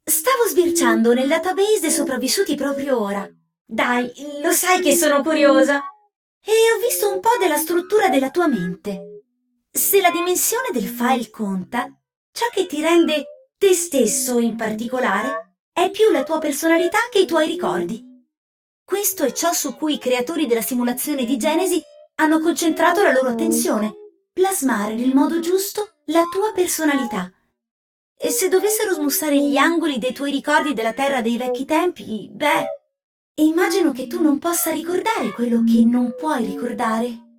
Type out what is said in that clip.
Stavo sbirciando nel database dei sopravvissuti proprio ora. Dai, lo sai che sono curiosa. E ho visto un po' della struttura della tua mente. Se la dimensione del file conta, ciò che ti rende te stesso in particolare è più la tua personalità che i tuoi ricordi. Questo è ciò su cui i creatori della simulazione di Genesi hanno concentrato la loro attenzione: plasmare nel modo giusto la tua personalità. E se dovessero smussare gli angoli dei tuoi ricordi della terra dei vecchi tempi, beh, immagino che tu non possa ricordare quello che non puoi ricordare.